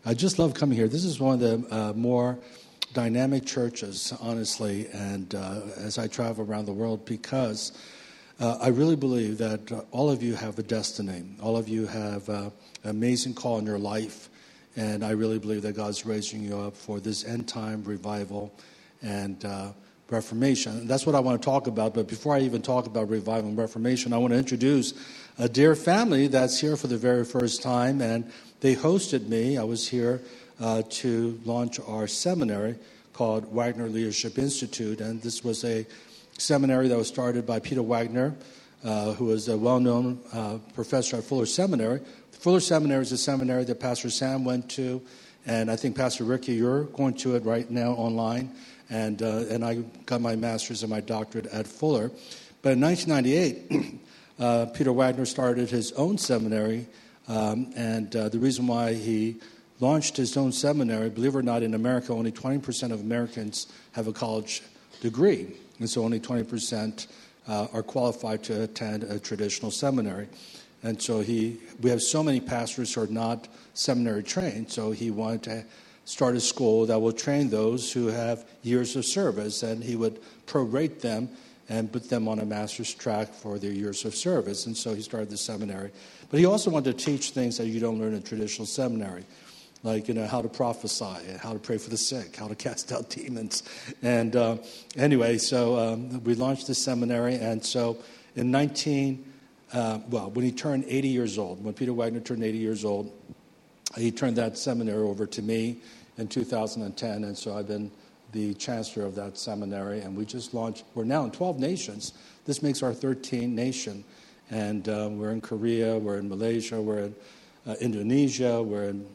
I just love coming here. This is one of the more dynamic churches, honestly, and as I travel around the world, because I really believe that all of you have a destiny. All of you have an amazing call in your life, and I really believe that God's raising you up for this end-time revival and Reformation. That's what I want to talk about, but before I even talk about revival and Reformation, I want to introduce a dear family that's here for the very first time, and they hosted me. I was here to launch our seminary called Wagner Leadership Institute, and this was a seminary that was started by Peter Wagner, who was a well-known professor at Fuller Seminary. Fuller Seminary is a seminary that Pastor Sam went to, and I think, Pastor Ricky, you're going to it right now online, and I got my master's and my doctorate at Fuller. But in 1998, Peter Wagner started his own seminary, and the reason why he launched his own seminary, believe it or not, in America, only 20% of Americans have a college degree, and so only 20% are qualified to attend a traditional seminary. And so we have so many pastors who are not seminary trained, so he wanted to start a school that will train those who have years of service, and he would prorate them and put them on a master's track for their years of service. And so he started the seminary. But he also wanted to teach things that you don't learn in traditional seminary, like, how to prophesy, how to pray for the sick, how to cast out demons. And anyway, so we launched the seminary. And so in when he turned 80 years old, when Peter Wagner turned 80 years old, he turned that seminary over to me in 2010. And so I've been the chancellor of that seminary. And we just launched, we're now in 12 nations. This makes our 13th nation. And we're in Korea, we're in Malaysia, we're in Indonesia, we're in,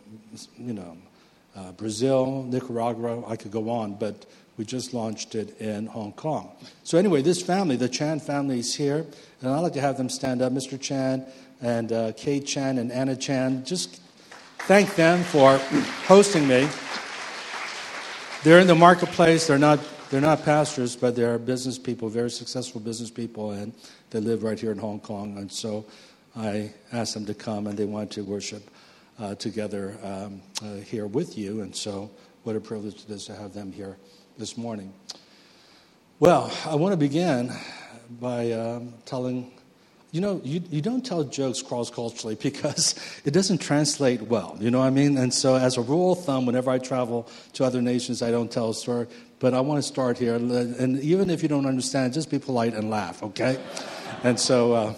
Brazil, Nicaragua. I could go on, but we just launched it in Hong Kong. So anyway, this family, the Chan family, is here, and I'd like to have them stand up. Mr. Chan and Kate Chan and Anna Chan, just thank them for hosting me. They're in the marketplace. They're not pastors, but they're business people, very successful business people, and they live right here in Hong Kong. And so I asked them to come, and they wanted to worship together here with you. And so what a privilege it is to have them here this morning. Well, I want to begin by telling, you don't tell jokes cross-culturally because it doesn't translate well. You know what I mean? And so as a rule of thumb, whenever I travel to other nations, I don't tell a story. But I want to start here. And even if you don't understand, just be polite and laugh, okay? And so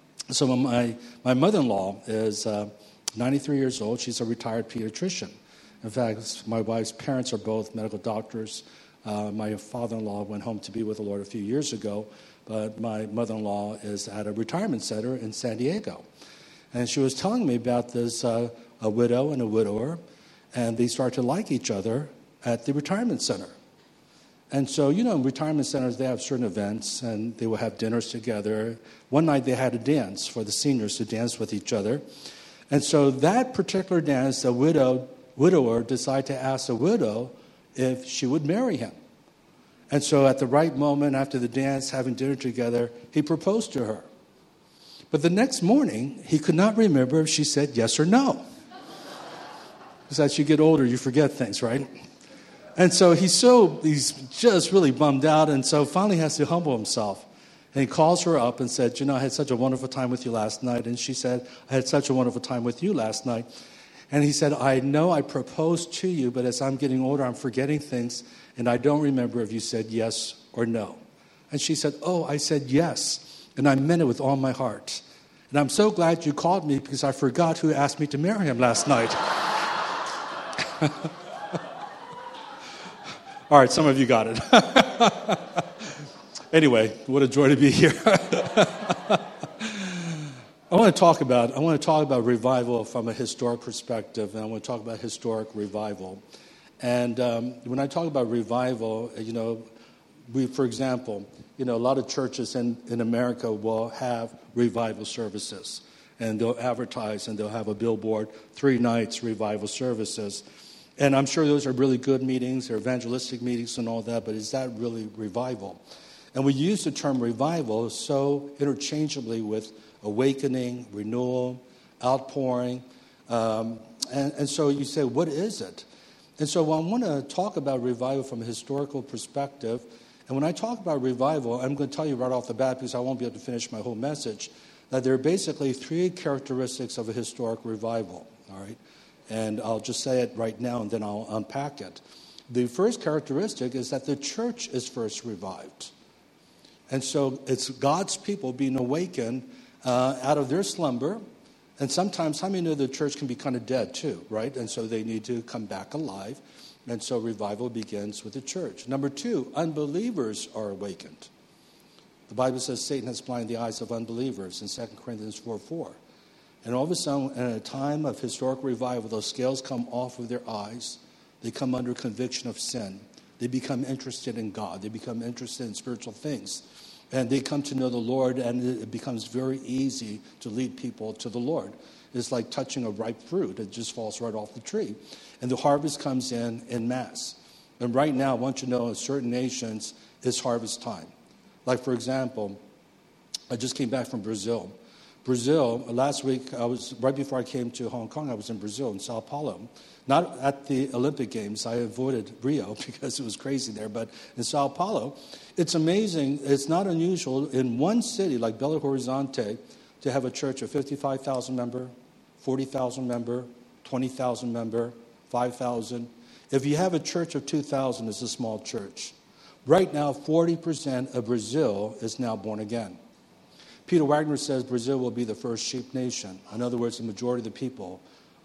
my mother-in-law is 93 years old. She's a retired pediatrician. In fact, my wife's parents are both medical doctors. My father-in-law went home to be with the Lord a few years ago, but my mother-in-law is at a retirement center in San Diego. And she was telling me about this, a widow and a widower, and they start to like each other at the retirement center. And so, in retirement centers, they have certain events, and they will have dinners together. One night, they had a dance for the seniors to dance with each other. And so that particular dance, the widower decided to ask the widow if she would marry him. And so at the right moment, after the dance, having dinner together, he proposed to her. But the next morning, he could not remember if she said yes or no. Because as you get older, you forget things, right? And so he's just really bummed out, and so finally has to humble himself. And he calls her up and said, I had such a wonderful time with you last night. And she said, I had such a wonderful time with you last night. And he said, I know I proposed to you, but as I'm getting older, I'm forgetting things, and I don't remember if you said yes or no. And she said, oh, I said yes, and I meant it with all my heart. And I'm so glad you called me because I forgot who asked me to marry him last night. All right, some of you got it. Anyway, what a joy to be here. I want to talk about revival from a historic perspective, and I want to talk about historic revival. And when I talk about revival, for example, a lot of churches in America will have revival services, and they'll advertise and they'll have a billboard, 3 nights revival services. And I'm sure those are really good meetings, they're evangelistic meetings and all that, but is that really revival? And we use the term revival so interchangeably with awakening, renewal, outpouring. And so you say, what is it? And so I want to talk about revival from a historical perspective. And when I talk about revival, I'm going to tell you right off the bat, because I won't be able to finish my whole message, that there are basically three characteristics of a historic revival, all right? And I'll just say it right now, and then I'll unpack it. The first characteristic is that the church is first revived. And so it's God's people being awakened out of their slumber. And sometimes, how many know the church can be kind of dead too, right? And so they need to come back alive. And so revival begins with the church. Number two, unbelievers are awakened. The Bible says Satan has blinded the eyes of unbelievers in 2 Corinthians 4:4. And all of a sudden, in a time of historic revival, those scales come off of their eyes. They come under conviction of sin. They become interested in God. They become interested in spiritual things. And they come to know the Lord, and it becomes very easy to lead people to the Lord. It's like touching a ripe fruit. It just falls right off the tree. And the harvest comes in mass. And right now, I want you to know in certain nations, it's harvest time. Like, for example, I just came back from Brazil. Brazil, last week, right before I came to Hong Kong, I was in Brazil, in Sao Paulo. Not at the Olympic Games. I avoided Rio because it was crazy there. But in Sao Paulo, it's amazing. It's not unusual in one city like Belo Horizonte to have a church of 55,000 member, 40,000 member, 20,000 member, 5,000. If you have a church of 2,000, it's a small church. Right now, 40% of Brazil is now born again. Peter Wagner says Brazil will be the first sheep nation. In other words, the majority of the people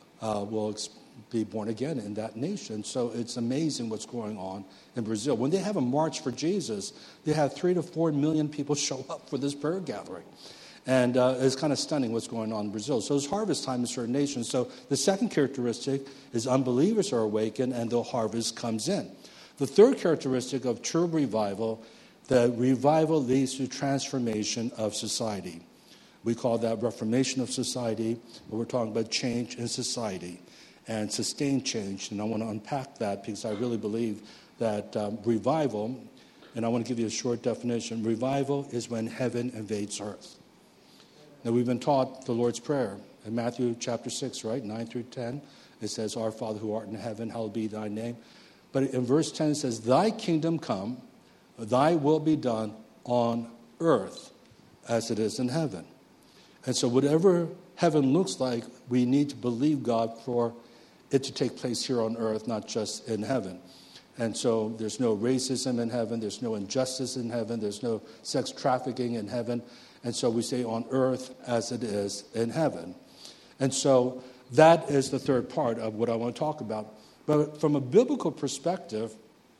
will be born again in that nation. So it's amazing what's going on in Brazil. When they have a March for Jesus, they have 3 to 4 million people show up for this prayer gathering. And it's kind of stunning what's going on in Brazil. So it's harvest time in certain nations. So the second characteristic is unbelievers are awakened and the harvest comes in. The third characteristic of true revival, the revival leads to transformation of society. We call that reformation of society, but we're talking about change in society and sustained change. And I want to unpack that because I really believe that revival, and I want to give you a short definition, revival is when heaven invades earth. Now, we've been taught the Lord's Prayer in Matthew chapter 6, right, 9 through 10. It says, Our Father who art in heaven, hallowed be thy name. But in verse 10 it says, Thy kingdom come, thy will be done on earth as it is in heaven. And so whatever heaven looks like, we need to believe God for it to take place here on earth, not just in heaven. And so there's no racism in heaven. There's no injustice in heaven. There's no sex trafficking in heaven. And so we say on earth as it is in heaven. And so that is the third part of what I want to talk about. But from a biblical perspective,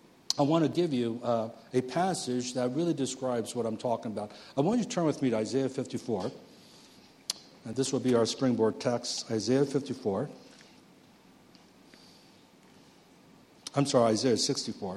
I want to give you a passage that really describes what I'm talking about. I want you to turn with me to Isaiah 54. And this will be our springboard text, Isaiah 54. I'm sorry, Isaiah 64.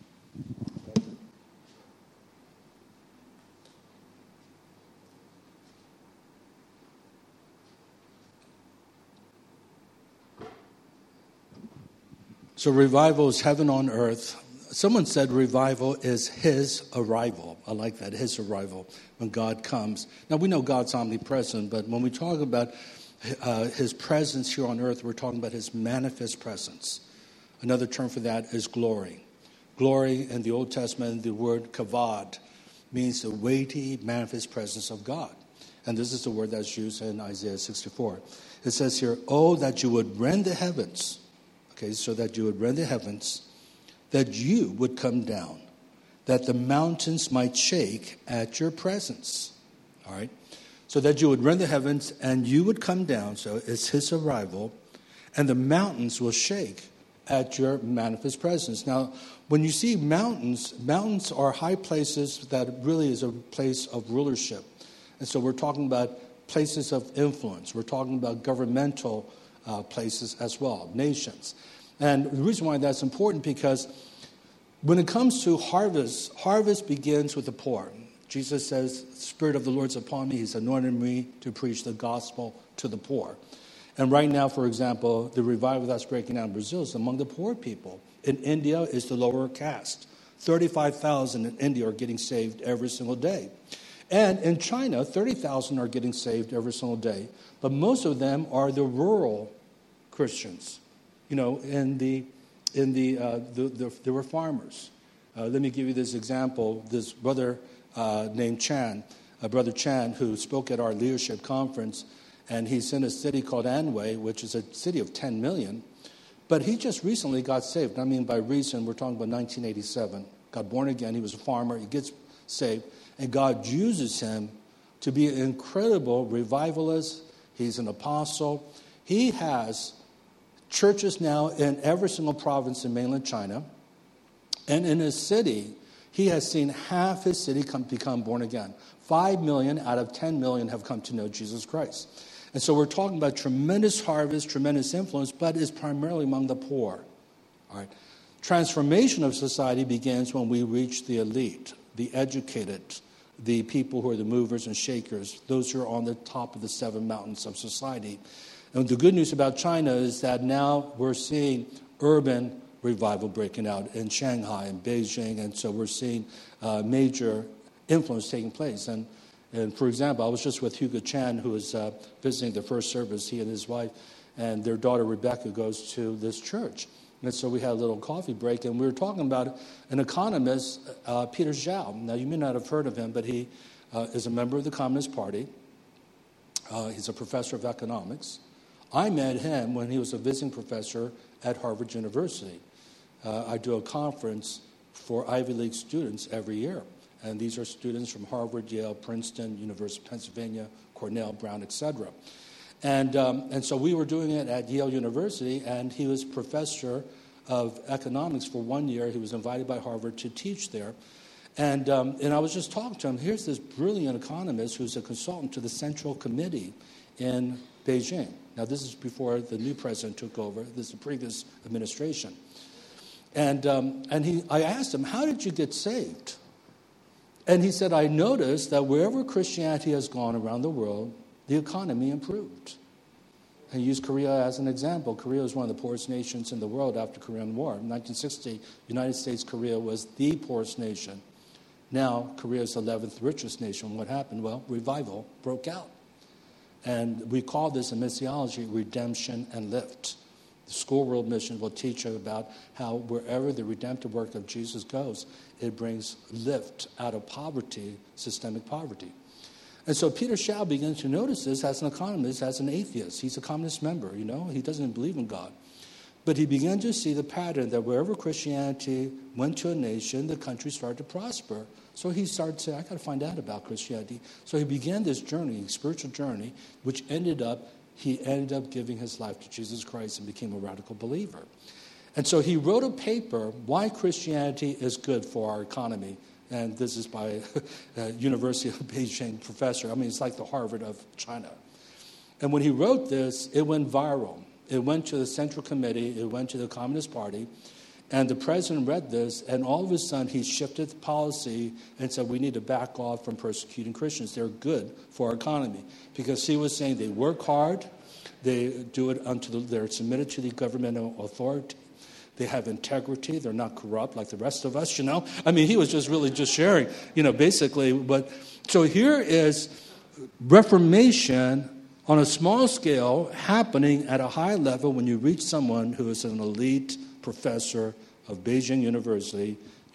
So revival is heaven on earth. Someone said revival is his arrival. I like that, his arrival, when God comes. Now, we know God's omnipresent, but when we talk about his presence here on earth, we're talking about his manifest presence. Another term for that is glory. Glory in the Old Testament, the word kavod, means the weighty, manifest presence of God. And this is the word that's used in Isaiah 64. It says here, Oh, that you would rend the heavens. Okay, so that you would rend the heavens, that you would come down, that the mountains might shake at your presence. All right? So that you would rend the heavens and you would come down. So it's his arrival. And the mountains will shake at your manifest presence. Now, when you see mountains, mountains are high places that really is a place of rulership. And so we're talking about places of influence. We're talking about governmental places as well, nations. And the reason why that's important, because when it comes to harvest, harvest begins with the poor. Jesus says, the Spirit of the Lord is upon me. He's anointed me to preach the gospel to the poor. And right now, for example, the revival that's breaking out in Brazil is among the poor people. In India, it's the lower caste. 35,000 in India are getting saved every single day. And in China, 30,000 are getting saved every single day. But most of them are the rural Christians. There were farmers. Let me give you this example. This brother named Chan, Brother Chan, who spoke at our leadership conference, and he's in a city called Anhui, which is a city of 10 million. But he just recently got saved. I mean, by recent, we're talking about 1987. Got born again. He was a farmer. He gets saved. And God uses him to be an incredible revivalist. He's an apostle. He has churches now in every single province in mainland China. And in his city, he has seen half his city become born again. 5 million out of 10 million have come to know Jesus Christ. And so we're talking about tremendous harvest, tremendous influence, but it's primarily among the poor. All right. Transformation of society begins when we reach the elite, the educated, the people who are the movers and shakers, those who are on the top of the 7 mountains of society. And the good news about China is that now we're seeing urban revival breaking out in Shanghai and Beijing, and so we're seeing major influence taking place. And for example, I was just with Hugo Chan, who was visiting the first service, he and his wife, and their daughter Rebecca goes to this church. And so we had a little coffee break, and we were talking about an economist, Peter Zhao. Now, you may not have heard of him, but he is a member of the Communist Party. He's a professor of economics. I met him when he was a visiting professor at Harvard University. I do a conference for Ivy League students every year. And these are students from Harvard, Yale, Princeton, University of Pennsylvania, Cornell, Brown, etc. And so we were doing it at Yale University, and he was professor of economics for 1 year. He was invited by Harvard to teach there. And I was just talking to him. Here's this brilliant economist who's a consultant to the Central Committee in Beijing. Now, this is before the new president took over. This is the previous administration. And I asked him, how did you get saved? And he said, I noticed that wherever Christianity has gone around the world, the economy improved. And he used Korea as an example. Korea was one of the poorest nations in the world after the Korean War. In 1960, United States, Korea was the poorest nation. Now, Korea is the 11th richest nation. What happened? Well, revival broke out. And we call this in missiology redemption and lift. The School World Mission will teach you about how wherever the redemptive work of Jesus goes, it brings lift out of poverty, systemic poverty. And so Peter Zhao began to notice this as an economist, as an atheist. He's a communist member, He doesn't believe in God. But he began to see the pattern that wherever Christianity went to a nation, the country started to prosper. So he started to say, I got to find out about Christianity. So he began this journey, spiritual journey, which he ended up giving his life to Jesus Christ and became a radical believer. And so he wrote a paper, Why Christianity is Good for Our Economy. And this is by a University of Beijing professor. I mean, it's like the Harvard of China. And when he wrote this, it went viral. It went to the Central Committee. It went to the Communist Party. And the president read this, and all of a sudden he shifted the policy and said, we need to back off from persecuting Christians. They're good for our economy. Because he was saying they work hard. They do it they're submitted to the governmental authority. They have integrity. They're not corrupt like the rest of us, I mean, he was just really just sharing, basically. But so here is Reformation on a small scale happening at a high level when you reach someone who is an elite professor of Beijing University,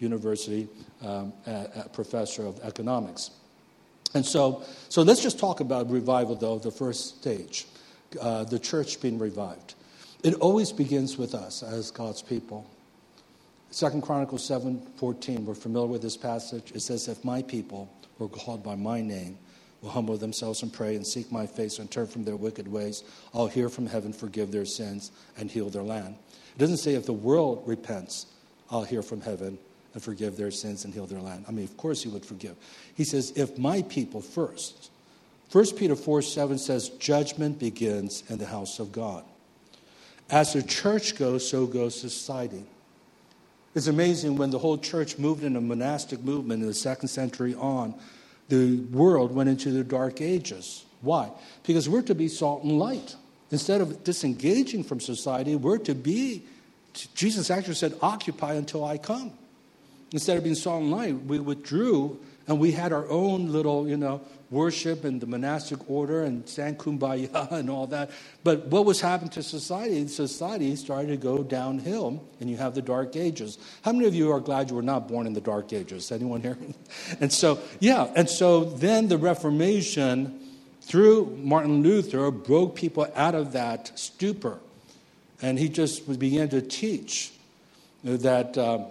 professor of economics. And so let's just talk about revival, though, the first stage, the church being revived. It always begins with us as God's people. 2 Chronicles 7:14, we're familiar with this passage. It says, if my people who are called by my name will humble themselves and pray and seek my face and turn from their wicked ways, I'll hear from heaven, forgive their sins, and heal their land. It doesn't say if the world repents, I'll hear from heaven and forgive their sins and heal their land. I mean, of course he would forgive. He says, if my people first. 1 Peter 4:7 says, judgment begins in the house of God. As the church goes, so goes society. It's amazing when the whole church moved in a monastic movement in the 2nd century on, the world went into the dark ages. Why? Because we're to be salt and light. Instead of disengaging from society, we're to be, Jesus actually said, occupy until I come. Instead of being salt and light, we withdrew And we had our own little, worship and the monastic order and sang kumbaya and all that. But what was happening to society? Society started to go downhill, and you have the Dark Ages. How many of you are glad you were not born in the Dark Ages? Anyone here? And so then the Reformation, through Martin Luther, broke people out of that stupor. And he just began to teach that,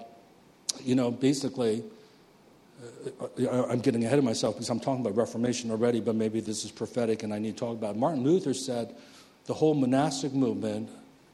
basically, I'm getting ahead of myself because I'm talking about Reformation already, but maybe this is prophetic and I need to talk about it. Martin Luther said the whole monastic movement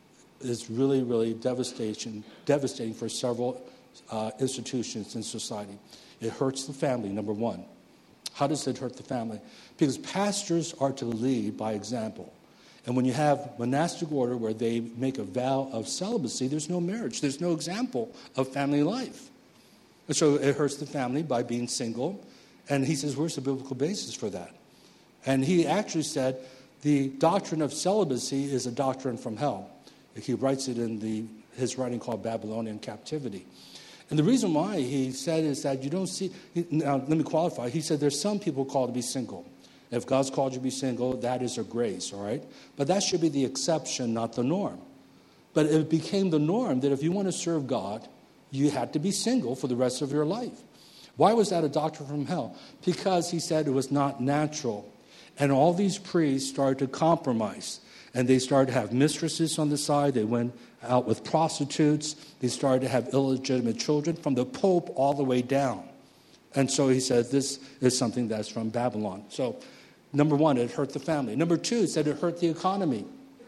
is really, really devastating for several institutions in society. It hurts the family, number one. How does it hurt the family? Because pastors are to lead by example. And when you have monastic order where they make a vow of celibacy, there's no marriage. There's no example of family life. And so it hurts the family by being single. And he says, where's the biblical basis for that? And he actually said the doctrine of celibacy is a doctrine from hell. He writes it in his writing called Babylonian Captivity. And the reason why he said is that you don't see, now let me qualify. He said there's some people called to be single. If God's called you to be single, that is a grace, all right? But that should be the exception, not the norm. But it became the norm that if you want to serve God, you had to be single for the rest of your life. Why was that a doctrine from hell? Because he said it was not natural. And all these priests started to compromise. And they started to have mistresses on the side. They went out with prostitutes. They started to have illegitimate children from the Pope all the way down. And so he said this is something that's from Babylon. So number one, it hurt the family. Number two, he said it hurt the economy.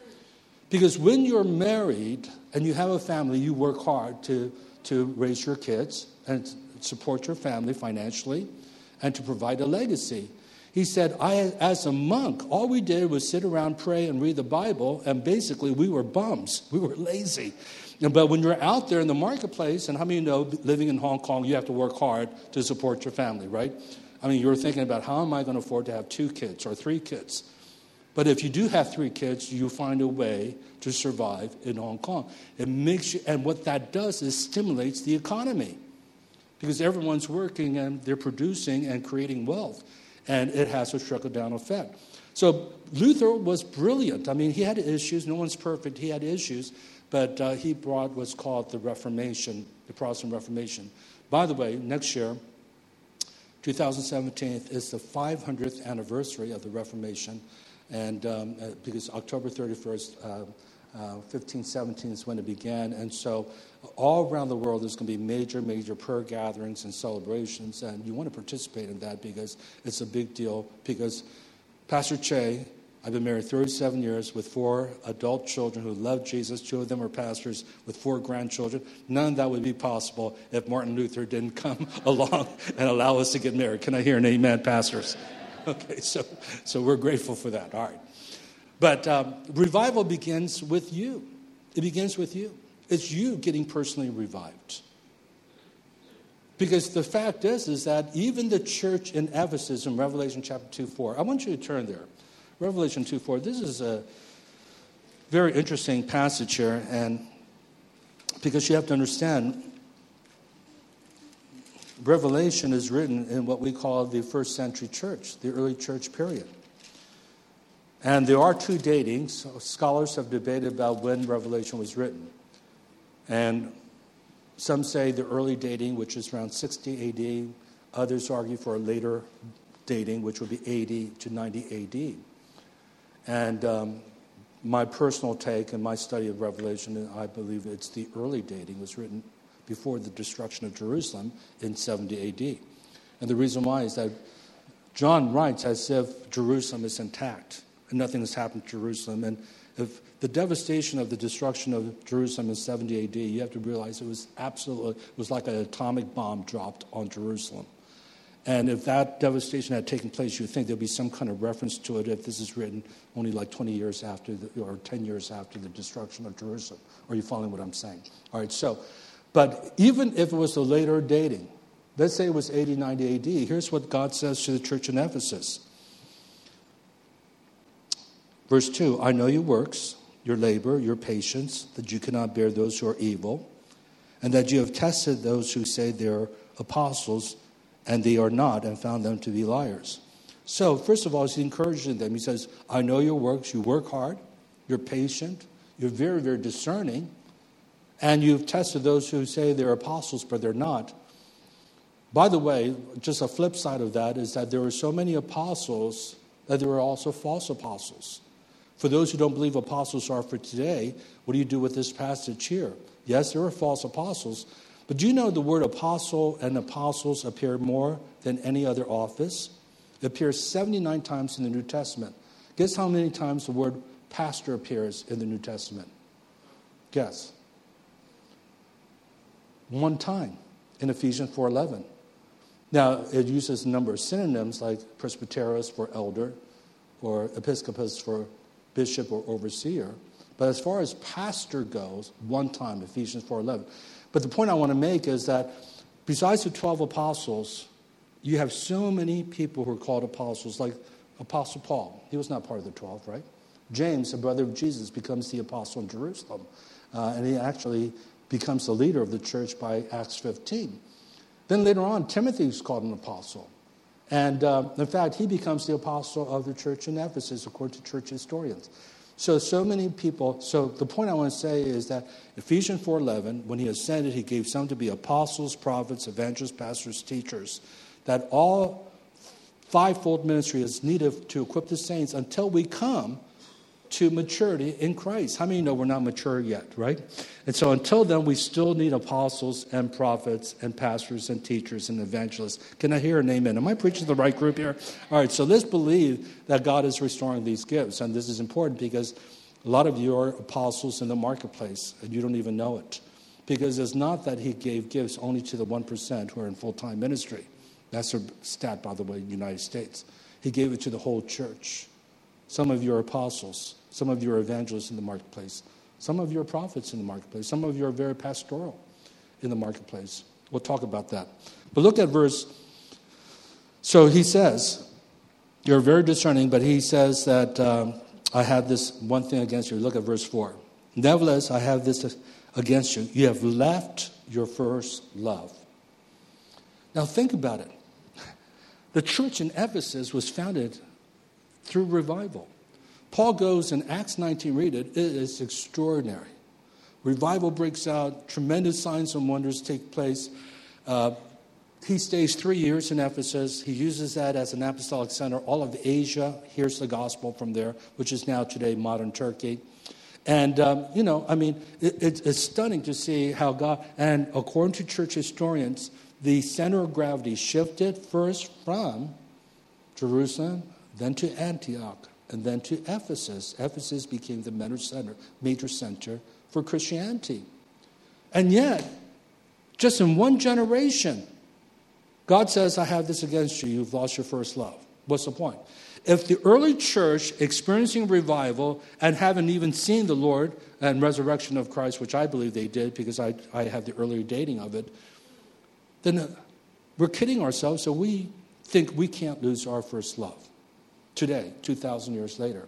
Because when you're married and you have a family, you work hard to raise your kids and support your family financially and to provide a legacy. He said, as a monk, all we did was sit around, pray, and read the Bible, and basically we were bums. We were lazy. But when you're out there in the marketplace, and how many of you know, living in Hong Kong, you have to work hard to support your family, right? I mean, you're thinking about how am I going to afford to have 2 kids or 3 kids? But if you do have 3 kids, you find a way to survive in Hong Kong. It makes you, and what that does is stimulates the economy because everyone's working and they're producing and creating wealth. And it has a trickle-down effect. So Luther was brilliant. I mean, he had issues. No one's perfect. He had issues. But he brought what's called the Reformation, the Protestant Reformation. By the way, next year, 2017, is the 500th anniversary of the Reformation. And because October 31st, 1517 is when it began. And so all around the world, there's going to be major prayer gatherings and celebrations. And you want to participate in that because it's a big deal. Because Pastor Che, I've been married 37 years with 4 adult children who love Jesus. 2 of them are pastors with 4 grandchildren. None of that would be possible if Martin Luther didn't come along and allow us to get married. Can I hear an amen, pastors? Okay, so we're grateful for that. All right. But revival begins with you. It begins with you. It's you getting personally revived. Because the fact is that even the church in Ephesus in Revelation chapter 2:4, I want you to turn there. Revelation 2:4. This is a very interesting passage here, and because you have to understand, Revelation is written in what we call the first century church, the early church period. And there are 2 datings. Scholars have debated about when Revelation was written. And some say the early dating, which is around 60 A.D. Others argue for a later dating, which would be 80 to 90 A.D. And my personal take and my study of Revelation, I believe it's the early dating. It was written before the destruction of Jerusalem in 70 A.D. And the reason why is that John writes as if Jerusalem is intact. And nothing has happened to Jerusalem. And if the devastation of the destruction of Jerusalem in 70 AD, you have to realize it was like an atomic bomb dropped on Jerusalem. And if that devastation had taken place, you would think there'd be some kind of reference to it if this is written only like 20 years after, or 10 years after the destruction of Jerusalem. Are you following what I'm saying? All right, but even if it was a later dating, let's say it was 80, 90 AD, here's what God says to the church in Ephesus. Verse 2, I know your works, your labor, your patience, that you cannot bear those who are evil, and that you have tested those who say they're apostles and they are not, and found them to be liars. So, first of all, he's encouraging them. He says, I know your works. You work hard. You're patient. You're very, very discerning. And you've tested those who say they're apostles, but they're not. By the way, just a flip side of that is that there were so many apostles that there were also false apostles. For those who don't believe apostles are for today, what do you do with this passage here? Yes, there are false apostles. But do you know the word apostle and apostles appear more than any other office? It appears 79 times in the New Testament. Guess how many times the word pastor appears in the New Testament? Guess. One time in Ephesians 4:11. Now, it uses a number of synonyms like presbyteros for elder or episcopus for bishop or overseer. But as far as pastor goes, one time, Ephesians 4:11. But the point I want to make is that besides the 12 apostles, you have so many people who are called apostles, like Apostle Paul. He was not part of the 12, right? James, the brother of Jesus, becomes the apostle in Jerusalem. And he actually becomes the leader of the church by Acts 15. Then later on, Timothy is called an apostle. And in fact, he becomes the apostle of the church in Ephesus, according to church historians. So many people. So the point I want to say is that Ephesians 4:11, when he ascended, he gave some to be apostles, prophets, evangelists, pastors, teachers. That all fivefold ministry is needed to equip the saints until we come to maturity in Christ. How many know we're not mature yet, right? And so until then, we still need apostles and prophets and pastors and teachers and evangelists. Can I hear an amen? Am I preaching to the right group here? All right, so let's believe that God is restoring these gifts. And this is important because a lot of you are apostles in the marketplace and you don't even know it. Because it's not that he gave gifts only to the 1% who are in full-time ministry. That's a stat, by the way, in the United States. He gave it to the whole church. Some of you are apostles. Some of you are evangelists in the marketplace. Some of you are prophets in the marketplace. Some of you are very pastoral in the marketplace. We'll talk about that. But look at verse. So he says, you're very discerning, but he says that I have this one thing against you. Look at verse 4. Nevertheless, I have this against you. You have left your first love. Now think about it. The church in Ephesus was founded through revival. Paul goes in Acts 19, read it. It is extraordinary. Revival breaks out. Tremendous signs and wonders take place. He stays 3 years in Ephesus. He uses that as an apostolic center. All of Asia hears the gospel from there, which is now today modern Turkey. And, it's stunning to see how God, and according to church historians, the center of gravity shifted first from Jerusalem, then to Antioch, and then to Ephesus. Ephesus became the major center for Christianity. And yet, just in one generation, God says, I have this against you. You've lost your first love. What's the point? If the early church experiencing revival and haven't even seen the Lord and resurrection of Christ, which I believe they did because I have the earlier dating of it, then we're kidding ourselves, so we think we can't lose our first love. Today, 2,000 years later.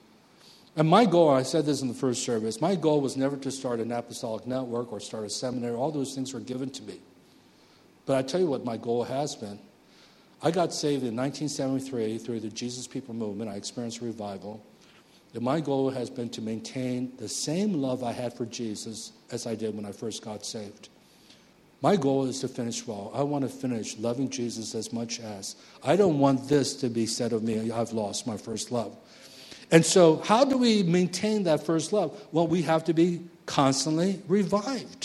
And my goal, I said this in the first service, my goal was never to start an apostolic network or start a seminary. All those things were given to me. But I tell you what my goal has been. I got saved in 1973 through the Jesus People movement. I experienced revival. And my goal has been to maintain the same love I had for Jesus as I did when I first got saved. My goal is to finish well. I want to finish loving Jesus as much as. I don't want this to be said of me, I've lost my first love. And so how do we maintain that first love? Well, we have to be constantly revived.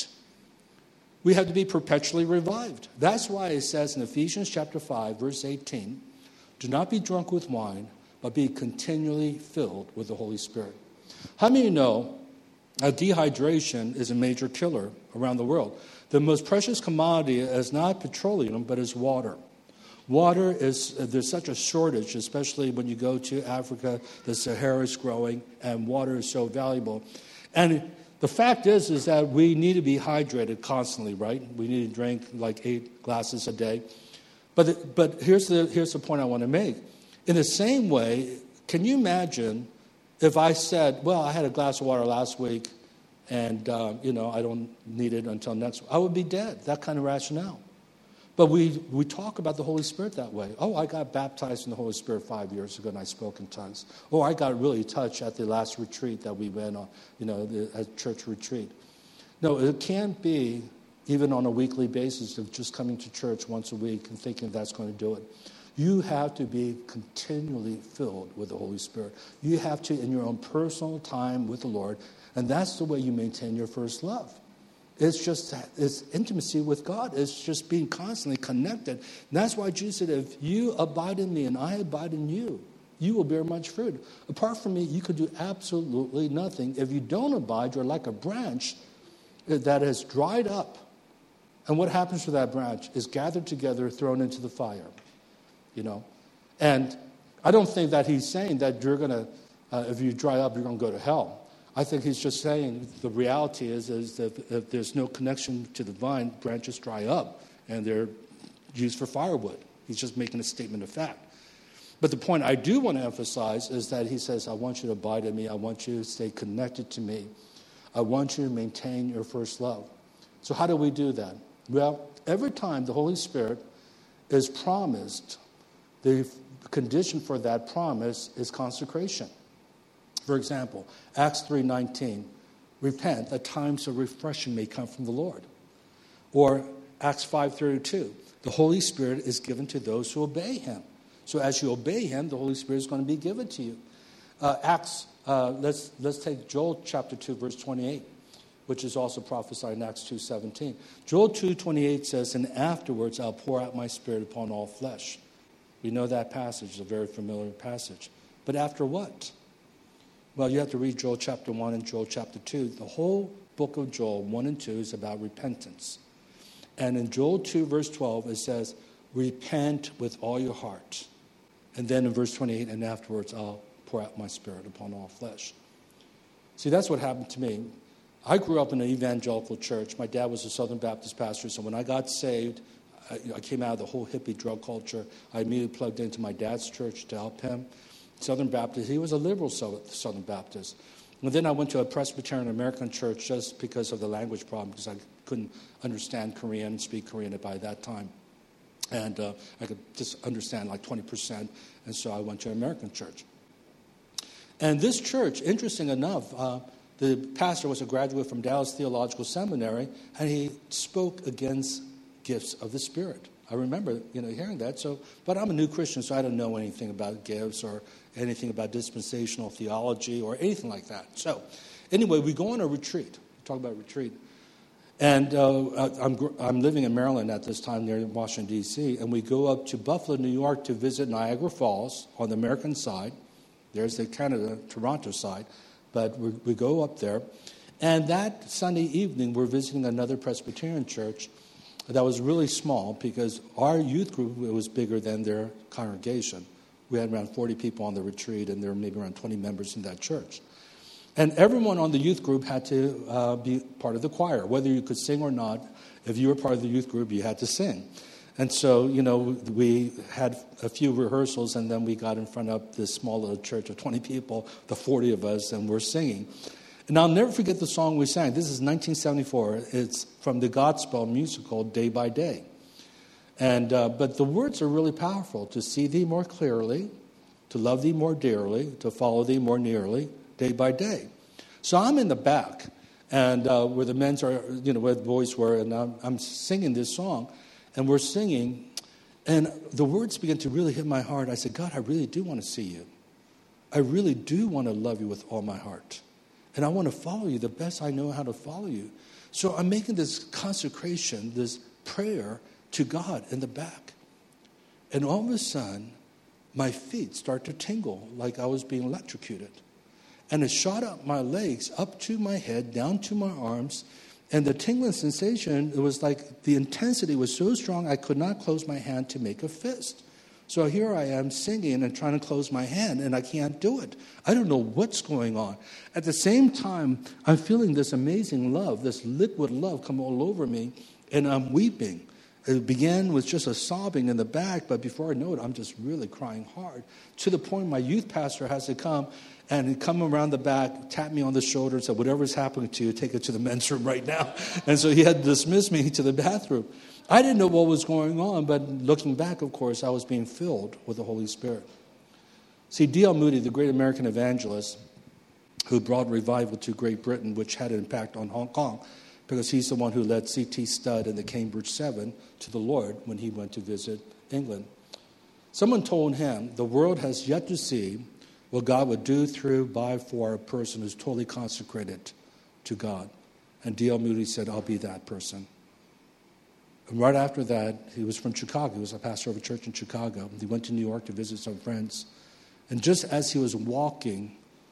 We have to be perpetually revived. That's why it says in Ephesians chapter 5, verse 18, do not be drunk with wine, but be continually filled with the Holy Spirit. How many know that dehydration is a major killer around the world? The most precious commodity is not petroleum, but is water. Water is, there's such a shortage, especially when you go to Africa, the Sahara is growing, and water is so valuable. And the fact is that we need to be hydrated constantly, right? We need to drink like 8 glasses a day. But here's the point I want to make. In the same way, can you imagine if I said, well, I had a glass of water last week, and, I don't need it until next week. I would be dead, that kind of rationale. But we talk about the Holy Spirit that way. Oh, I got baptized in the Holy Spirit 5 years ago and I spoke in tongues. Oh, I got really touched at the last retreat that we went on, a church retreat. No, it can't be even on a weekly basis of just coming to church once a week and thinking that's going to do it. You have to be continually filled with the Holy Spirit. You have to, in your own personal time with the Lord, and that's the way you maintain your first love. It's intimacy with God. It's just being constantly connected. And that's why Jesus said, if you abide in me and I abide in you, you will bear much fruit. Apart from me, you could do absolutely nothing. If you don't abide, you're like a branch that has dried up. And what happens to that branch is gathered together, thrown into the fire. And I don't think that he's saying that you're going to, if you dry up, you're going to go to hell. I think he's just saying the reality is that if there's no connection to the vine, branches dry up and they're used for firewood. He's just making a statement of fact. But the point I do want to emphasize is that he says, I want you to abide in me. I want you to stay connected to me. I want you to maintain your first love. So how do we do that? Well, every time the Holy Spirit is promised, the condition for that promise is consecration. For example, Acts 3:19, repent that times of refreshing may come from the Lord. Or Acts 5:32, the Holy Spirit is given to those who obey him. So as you obey him, the Holy Spirit is going to be given to you. Let's take Joel chapter 2, verse 28, which is also prophesied in Acts 2:17. Joel 2:28 says, and afterwards I'll pour out my Spirit upon all flesh. We know that passage is a very familiar passage. But after what? Well, you have to read Joel chapter 1 and Joel chapter 2. The whole book of Joel 1 and 2 is about repentance. And in Joel 2, verse 12, it says, repent with all your heart. And then in verse 28, and afterwards I'll pour out my Spirit upon all flesh. See, that's what happened to me. I grew up in an evangelical church. My dad was a Southern Baptist pastor, so when I got saved, I came out of the whole hippie drug culture. I immediately plugged into my dad's church to help him. Southern Baptist. He was a liberal Southern Baptist. And then I went to a Presbyterian American church just because of the language problem, because I couldn't understand Korean and speak Korean by that time. And I could just understand like 20%. And so I went to an American church. And this church, interesting enough, the pastor was a graduate from Dallas Theological Seminary, and he spoke against gifts of the Spirit. I remember, hearing that. But I'm a new Christian, so I don't know anything about gifts or anything about dispensational theology or anything like that. So, anyway, we go on a retreat. We talk about retreat, and I'm living in Maryland at this time, near Washington D.C., and we go up to Buffalo, New York, to visit Niagara Falls on the American side. There's the Canada, Toronto side, but we go up there, and that Sunday evening we're visiting another Presbyterian church. That was really small because our youth group was bigger than their congregation. We had around 40 people on the retreat, and there were maybe around 20 members in that church. And everyone on the youth group had to be part of the choir. Whether you could sing or not, if you were part of the youth group, you had to sing. And so, we had a few rehearsals, and then we got in front of this small little church of 20 people, the 40 of us, and we're singing. And I'll never forget the song we sang. This is 1974. It's from the Godspell musical, Day by Day. And but the words are really powerful. To see thee more clearly, to love thee more dearly, to follow thee more nearly, day by day. So I'm in the back, and where the men's are, where the boys were, and I'm singing this song, and we're singing, and the words begin to really hit my heart. I said, God, I really do want to see you. I really do want to love you with all my heart. And I want to follow you the best I know how to follow you. So I'm making this consecration, this prayer to God in the back. And all of a sudden, my feet start to tingle like I was being electrocuted. And it shot up my legs, up to my head, down to my arms. And the tingling sensation, it was like the intensity was so strong I could not close my hand to make a fist. So here I am singing and trying to close my hand, and I can't do it. I don't know what's going on. At the same time, I'm feeling this amazing love, this liquid love come all over me, and I'm weeping. It began with just a sobbing in the back, but before I know it, I'm just really crying hard. To the point my youth pastor has to come and come around the back, tap me on the shoulder and say, whatever's happening to you, take it to the men's room right now. And so he had to dismiss me to the bathroom. I didn't know what was going on, but looking back, of course, I was being filled with the Holy Spirit. See, D.L. Moody, the great American evangelist who brought revival to Great Britain, which had an impact on Hong Kong, because he's the one who led C.T. Studd and the Cambridge Seven to the Lord when he went to visit England. Someone told him, the world has yet to see what God would do through, by, for a person who's totally consecrated to God. And D.L. Moody said, I'll be that person. And right after that, he was from Chicago. He was a pastor of a church in Chicago. He went to New York to visit some friends. And just as he was walking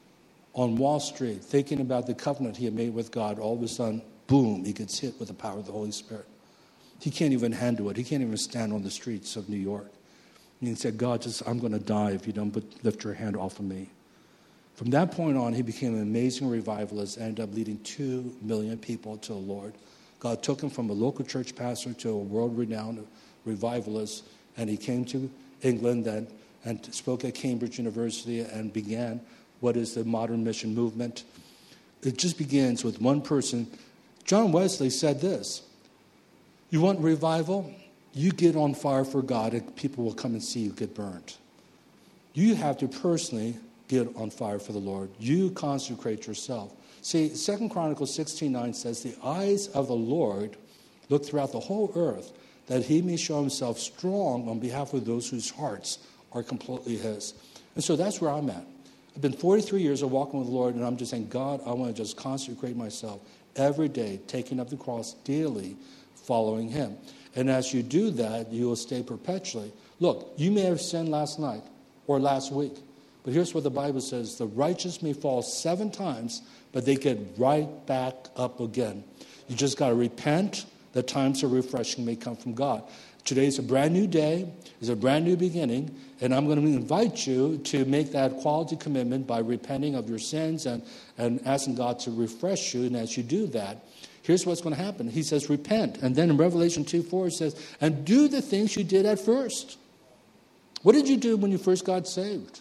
on Wall Street, thinking about the covenant he had made with God, all of a sudden, boom, he gets hit with the power of the Holy Spirit. He can't even handle it. He can't even stand on the streets of New York. And he said, God, I'm going to die if you don't lift your hand off of me. From that point on, he became an amazing revivalist, ended up leading 2 million people to the Lord. God took him from a local church pastor to a world-renowned revivalist, and he came to England and spoke at Cambridge University and began what is the modern mission movement. It just begins with one person. John Wesley said this, you want revival? You get on fire for God and people will come and see you get burned. You have to personally get on fire for the Lord. You consecrate yourself. See, 2 Chronicles 16:9 says, the eyes of the Lord look throughout the whole earth, that he may show himself strong on behalf of those whose hearts are completely his. And so that's where I'm at. I've been 43 years of walking with the Lord, and I'm just saying, God, I want to just consecrate myself every day, taking up the cross daily, following him. And as you do that, you will stay perpetually. Look, you may have sinned last night or last week, but here's what the Bible says. The righteous may fall 7 times, but they get right back up again. You just got to repent. The times of refreshing may come from God. Today's a brand new day. It's a brand new beginning. And I'm going to invite you to make that quality commitment by repenting of your sins and asking God to refresh you. And as you do that, here's what's going to happen. He says, repent. And then in Revelation 2:4 it says, and do the things you did at first. What did you do when you first got saved?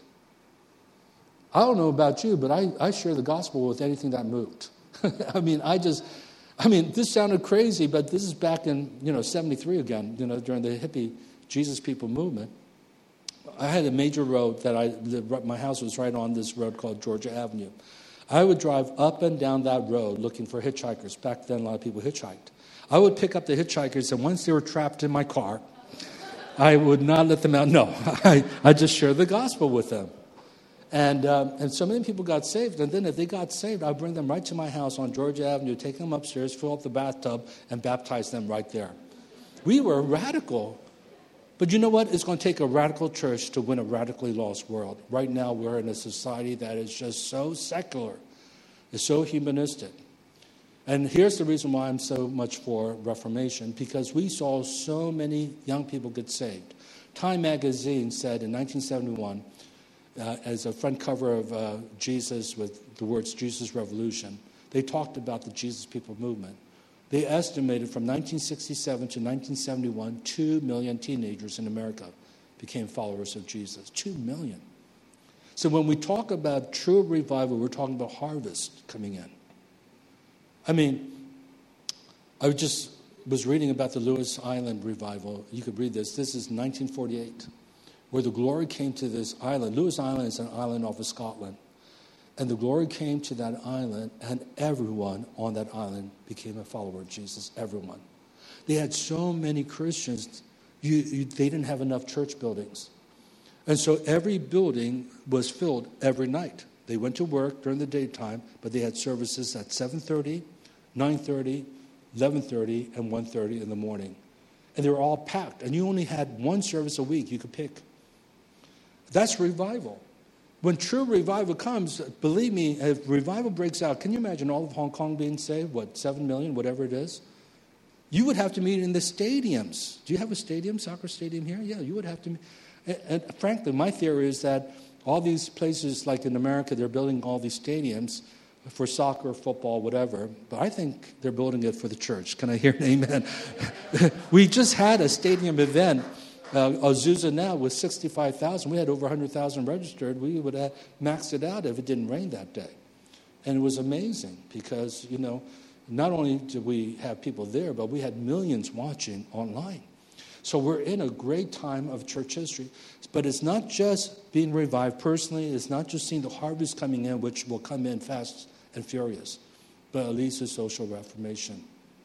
I don't know about you, but I share the gospel with anything that moved. This sounded crazy, but this is back in, 73 again, during the hippie Jesus people movement. I had a major road my house was right on this road called Georgia Avenue. I would drive up and down that road looking for hitchhikers. Back then, a lot of people hitchhiked. I would pick up the hitchhikers, and once they were trapped in my car, I would not let them out. No, I just shared the gospel with them. And so many people got saved. And then if they got saved, I'd bring them right to my house on Georgia Avenue, take them upstairs, fill up the bathtub, and baptize them right there. We were radical. But you know what? It's going to take a radical church to win a radically lost world. Right now, we're in a society that is just so secular. It's so humanistic. And here's the reason why I'm so much for Reformation, because we saw so many young people get saved. Time magazine said in 1971, as a front cover of Jesus with the words Jesus Revolution, they talked about the Jesus People movement. They estimated from 1967 to 1971, 2 million teenagers in America became followers of Jesus. 2 million. So when we talk about true revival, we're talking about harvest coming in. I just was reading about the Lewis Island revival. You could read this. This is 1948, where the glory came to this island. Lewis Island is an island off of Scotland. And the glory came to that island, and everyone on that island became a follower of Jesus. Everyone. They had so many Christians, they didn't have enough church buildings. And so every building was filled every night. They went to work during the daytime, but they had services at 7:30, 9:30, 11:30, and 1:30 in the morning. And they were all packed. And you only had one service a week you could pick. That's revival. When true revival comes, believe me, if revival breaks out, can you imagine all of Hong Kong being saved? 7 million, whatever it is? You would have to meet in the stadiums. Do you have a stadium, soccer stadium here? Yeah, you would have to meet. And frankly, my theory is that all these places, like in America, they're building all these stadiums for soccer, football, whatever. But I think they're building it for the church. Can I hear an amen? We just had a stadium event. Azusa now with 65,000. We had over 100,000 registered. We would have maxed it out if it didn't rain that day. And it was amazing because, not only did we have people there, but we had millions watching online. So we're in a great time of church history. But it's not just being revived personally. It's not just seeing the harvest coming in, which will come in fast and furious, but at least a social reformation.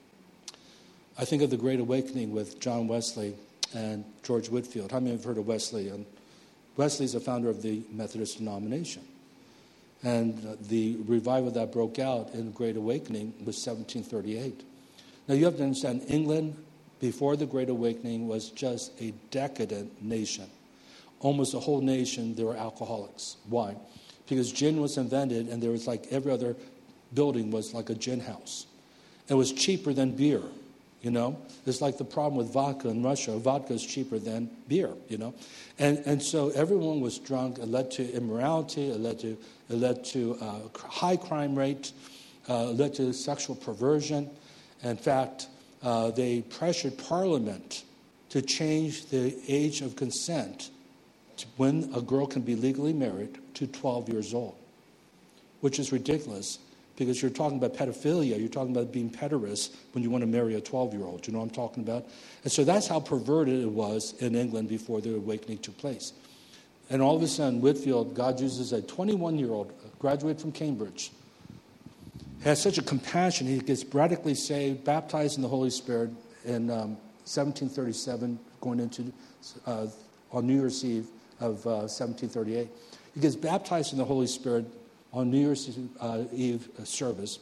I think of the Great Awakening with John Wesley and George Whitefield. How many have heard of Wesley? And Wesley's the founder of the Methodist denomination. And the revival that broke out in the Great Awakening was 1738. Now you have to understand, England before the Great Awakening was just a decadent nation. Almost the whole nation, they were alcoholics. Why? Because gin was invented, and there was like every other building was like a gin house. It was cheaper than beer, you know. It's like the problem with vodka in Russia. Vodka is cheaper than beer, you know. And so everyone was drunk. It led to immorality. It led to high crime rate. Led to sexual perversion. In fact, they pressured Parliament to change the age of consent to when a girl can be legally married to 12 years old, which is ridiculous because you're talking about pedophilia. You're talking about being pederast when you want to marry a 12-year-old. You know what I'm talking about? And so that's how perverted it was in England before the awakening took place. And all of a sudden, Whitefield, God uses a 21-year-old, graduate from Cambridge, has such a compassion. He gets radically saved, baptized in the Holy Spirit in 1737, going into on New Year's Eve of 1738. He gets baptized in the Holy Spirit on New Year's Eve service.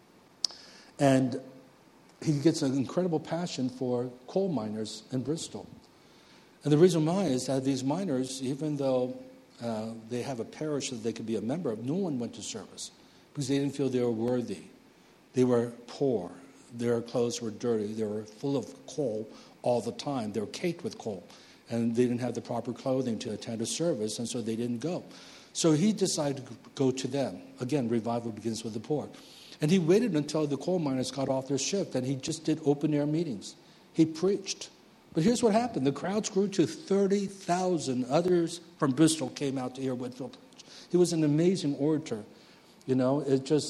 And he gets an incredible passion for coal miners in Bristol. And the reason why is that these miners, even though they have a parish that they could be a member of, no one went to service because they didn't feel they were worthy. They were poor. Their clothes were dirty. They were full of coal all the time. They were caked with coal. And they didn't have the proper clothing to attend a service, and so they didn't go. So he decided to go to them. Again, revival begins with the poor. And he waited until the coal miners got off their shift, and he just did open-air meetings. He preached. But here's what happened. The crowds grew to 30,000. Others from Bristol came out to hear Whitefield preach. He was an amazing orator. You know, it just,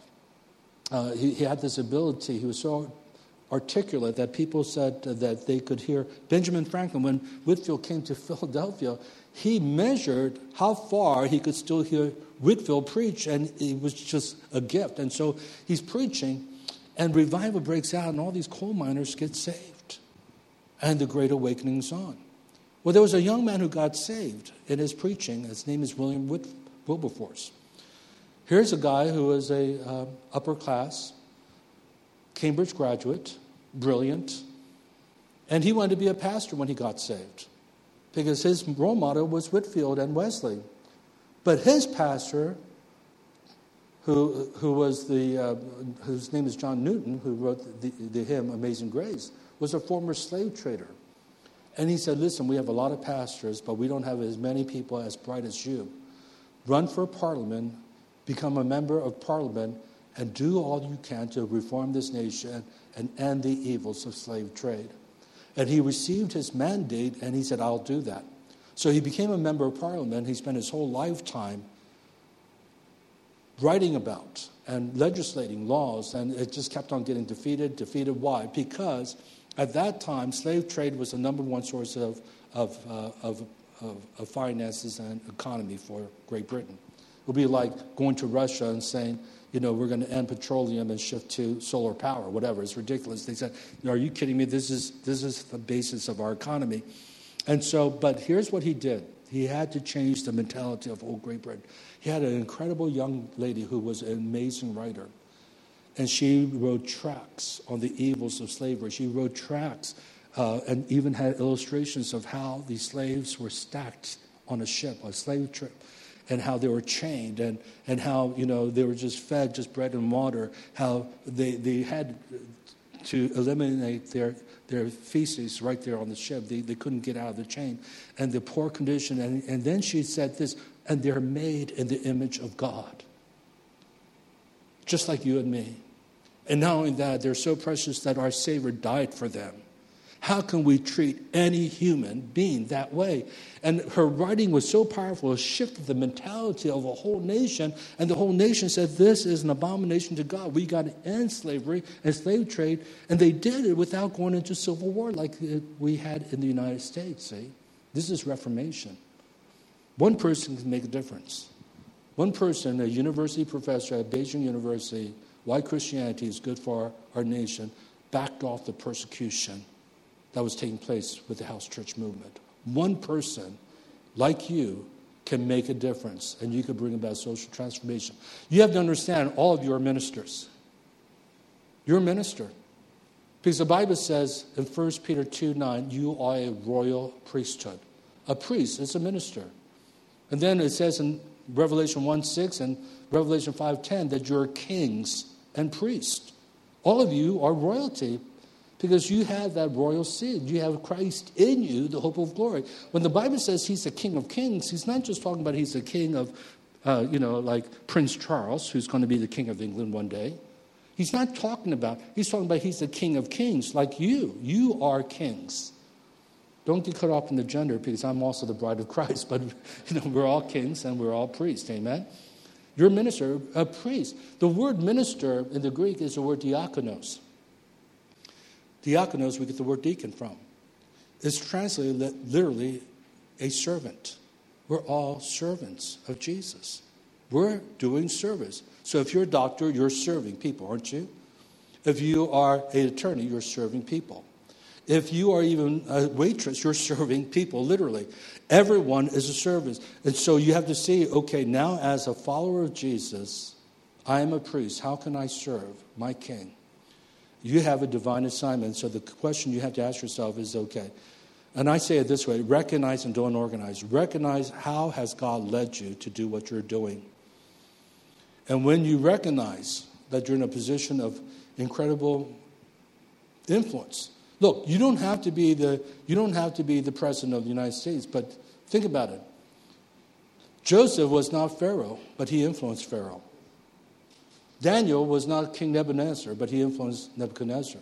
he had this ability. He was so articulate that people said that they could hear Benjamin Franklin. When Whitefield came to Philadelphia, he measured how far he could still hear Whitefield preach, and it was just a gift. And so he's preaching, and revival breaks out, and all these coal miners get saved. And the Great Awakening's on. Well, there was a young man who got saved in his preaching. His name is William Wilberforce. Here's a guy who was a upper class Cambridge graduate, brilliant, and he wanted to be a pastor when he got saved because his role model was Whitefield and Wesley. But his pastor, who was whose name is John Newton, who wrote the hymn Amazing Grace, was a former slave trader. And he said, listen, we have a lot of pastors, but we don't have as many people as bright as you. Run for Parliament, become a member of Parliament, and do all you can to reform this nation and end the evils of slave trade. And he received his mandate, and he said, I'll do that. So he became a member of Parliament. He spent his whole lifetime writing about and legislating laws, and it just kept on getting defeated. Defeated why? Because at that time, slave trade was the number one source of finances and economy for Great Britain. It would be like going to Russia and saying, you know, we're going to end petroleum and shift to solar power, whatever. It's ridiculous. They said, are you kidding me? This is the basis of our economy. And so, but here's what he did. He had to change the mentality of old Great Britain. He had an incredible young lady who was an amazing writer. And she wrote tracts on the evils of slavery. She wrote tracts and even had illustrations of how these slaves were stacked on a ship, a slave trip, and how they were chained, and how, you know, they were just fed just bread and water, how they had to eliminate their feces right there on the ship. They couldn't get out of the chain. And the poor condition. And then she said this, and they're made in the image of God. Just like you and me. And not only that, they're so precious that our Savior died for them. How can we treat any human being that way? And her writing was so powerful, it shifted the mentality of a whole nation. And the whole nation said, this is an abomination to God. We got to end slavery and slave trade. And they did it without going into civil war like we had in the United States, see? This is Reformation. One person can make a difference. One person, a university professor at Beijing University, why Christianity is good for our nation, backed off the persecution that was taking place with the house church movement. One person, like you, can make a difference, and you can bring about social transformation. You have to understand, all of you are ministers. You're a minister. Because the Bible says in 1 Peter 2:9, you are a royal priesthood. A priest is a minister. And then it says in Revelation 1:6 and Revelation 5:10 that you're kings and priests. All of you are royalty because you have that royal seed. You have Christ in you, the hope of glory. When the Bible says he's the King of Kings, he's not just talking about he's the king of, like Prince Charles, who's going to be the King of England one day. He's talking about he's the King of Kings, like you. You are kings. Don't get caught up in the gender because I'm also the bride of Christ. But, we're all kings and we're all priests. Amen? You're a minister, a priest. The word minister in the Greek is the word diakonos. Diakonos, we get the word deacon from. It's translated literally a servant. We're all servants of Jesus. We're doing service. So if you're a doctor, you're serving people, aren't you? If you are an attorney, you're serving people. If you are even a waitress, you're serving people, literally. Everyone is a service. And so you have to see, okay, now as a follower of Jesus, I am a priest. How can I serve my king? You have a divine assignment. So the question you have to ask yourself is, okay, and I say it this way, recognize and don't organize. Recognize how has God led you to do what you're doing. And when you recognize that you're in a position of incredible influence, look, you don't have to be the president of the United States, but think about it. Joseph was not Pharaoh, but he influenced Pharaoh. Daniel was not King Nebuchadnezzar, but he influenced Nebuchadnezzar.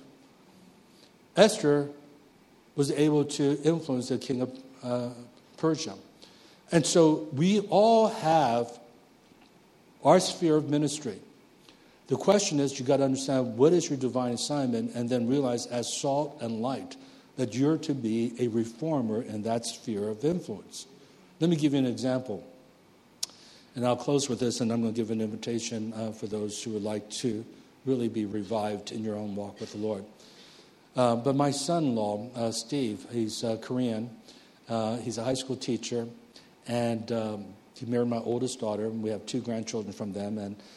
Esther was able to influence the king of Persia. And so we all have our sphere of ministry. The question is, you got to understand what is your divine assignment and then realize as salt and light that you're to be a reformer in that sphere of influence. Let me give you an example. And I'll close with this, and I'm going to give an invitation for those who would like to really be revived in your own walk with the Lord. But my son-in-law, Steve, he's Korean. He's a high school teacher, and he married my oldest daughter, and we have 2 grandchildren from them.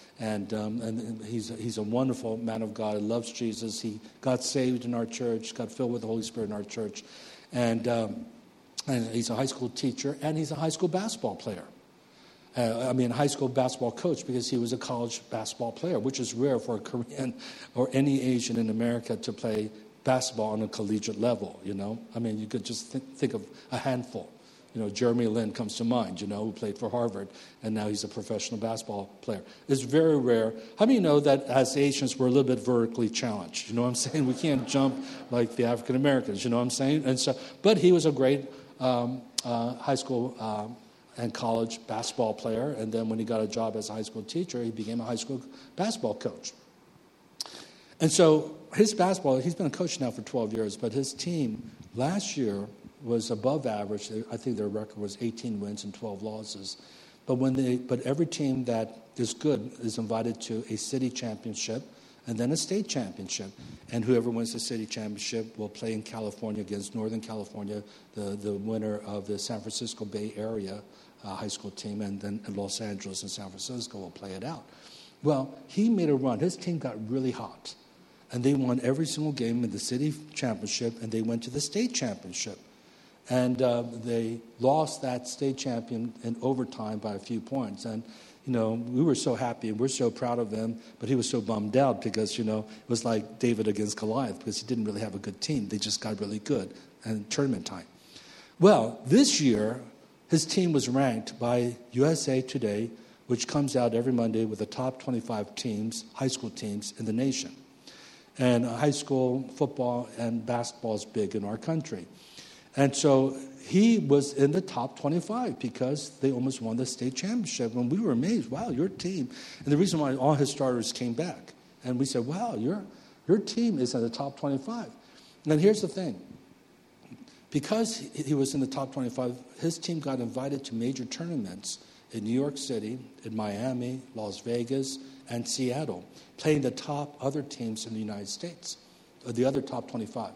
And he's a wonderful man of God. He loves Jesus. He got saved in our church, got filled with the Holy Spirit in our church, and he's a high school teacher, and he's a high school basketball player. High school basketball coach, because he was a college basketball player, which is rare for a Korean or any Asian in America to play basketball on a collegiate level, you could just think of a handful. Jeremy Lin comes to mind, who played for Harvard, and now he's a professional basketball player. It's very rare. How many know that as Asians, we're a little bit vertically challenged? You know what I'm saying? We can't jump like the African Americans, you know what I'm saying? And so, but he was a great high school and college basketball player, and then when he got a job as a high school teacher, he became a high school basketball coach. And so he's been a coach now for 12 years, but his team last year was above average. I think their record was 18 wins and 12 losses. But every team that is good is invited to a city championship and then a state championship. And whoever wins the city championship will play in California against Northern California, the winner of the San Francisco Bay Area high school team, and then Los Angeles and San Francisco will play it out. Well, he made a run. His team got really hot. And they won every single game in the city championship, and they went to the state championship. And they lost that state champion in overtime by a few points. And, we were so happy, and we're so proud of him, but he was so bummed out because, it was like David against Goliath because he didn't really have a good team. They just got really good in tournament time. Well, this year, his team was ranked by USA Today, which comes out every Monday with the top 25 teams, high school teams in the nation. And high school football and basketball is big in our country. And so he was in the top 25 because they almost won the state championship. And we were amazed, wow, your team. And the reason why all his starters came back. And we said, wow, your team is in the top 25. And here's the thing. Because he was in the top 25, his team got invited to major tournaments in New York City, in Miami, Las Vegas, and Seattle, playing the top other teams in the United States, the other top 25.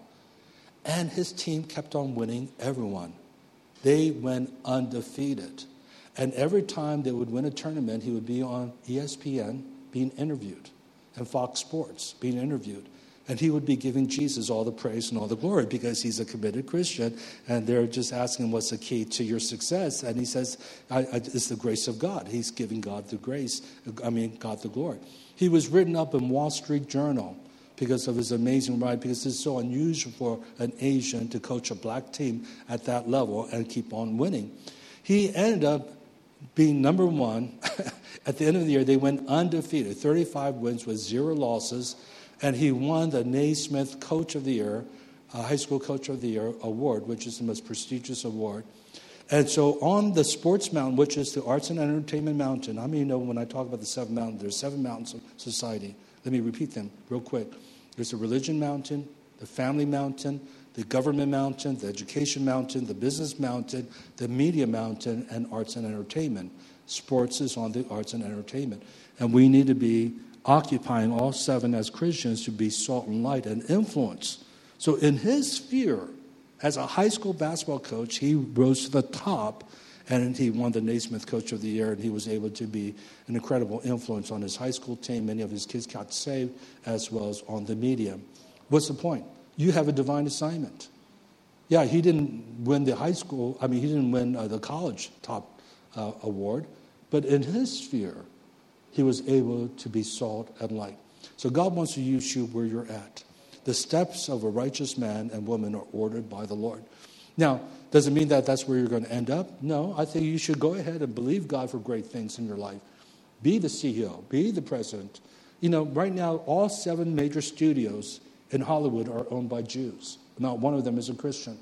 And his team kept on winning everyone. They went undefeated. And every time they would win a tournament, he would be on ESPN being interviewed and Fox Sports being interviewed. And he would be giving Jesus all the praise and all the glory because he's a committed Christian. And they're just asking him, what's the key to your success? And he says, it's the grace of God. He's giving God the grace, God the glory. He was written up in Wall Street Journal because of his amazing ride, because it's so unusual for an Asian to coach a black team at that level and keep on winning. He ended up being number one. At the end of the year, they went undefeated, 35 wins with 0 losses. And he won the Naismith Coach of the Year, High School Coach of the Year award, which is the most prestigious award. And so on the Sports Mountain, which is the Arts and Entertainment Mountain, how many know when I talk about the 7 mountains, there's 7 mountains of society. Let me repeat them real quick. There's the Religion Mountain, the Family Mountain, the Government Mountain, the Education Mountain, the Business Mountain, the Media Mountain, and Arts and Entertainment. Sports is on the Arts and Entertainment. And we need to be occupying all 7 as Christians to be salt and light and influence. So in his sphere, as a high school basketball coach, he rose to the top, and he won the Naismith Coach of the Year, and he was able to be an incredible influence on his high school team. Many of his kids got saved, as well as on the media. What's the point? You have a divine assignment. Yeah, he didn't win the he didn't win the college top award, but in his sphere, he was able to be salt and light. So God wants to use you where you're at. The steps of a righteous man and woman are ordered by the Lord. Now, does it mean that that's where you're going to end up? No, I think you should go ahead and believe God for great things in your life. Be the CEO, be the president. You know, right now, all 7 major studios in Hollywood are owned by Jews. Not one of them is a Christian.